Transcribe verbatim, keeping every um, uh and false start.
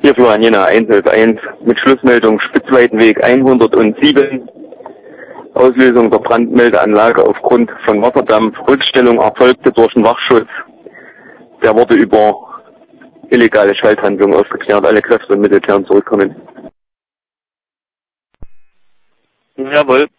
Hier Florian Jena eins eins eins mit Schlussmeldung Spitzweitenweg hundertsieben. Auslösung der Brandmeldeanlage aufgrund von Wasserdampf. Rückstellung erfolgte durch den Wachschutz. Der wurde über illegale Schalthandlung aufgeklärt. Alle Kräfte und Mittel kehren zurückkommen. Jawohl.